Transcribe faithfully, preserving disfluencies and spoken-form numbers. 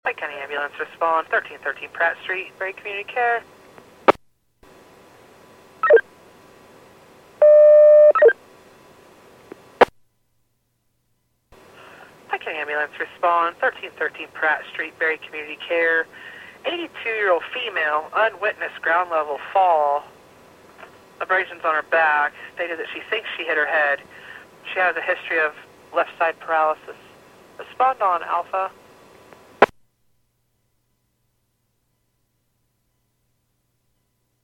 Pike County Ambulance respond, thirteen thirteen Pratt Street, Berry Community Care. Pike County Ambulance respond, thirteen thirteen Pratt Street, Berry Community Care. eighty-two-year-old female, unwitnessed ground level fall. Abrasions on her back, stated that she thinks she hit her head. She has a history of left side paralysis. Respond on Alpha.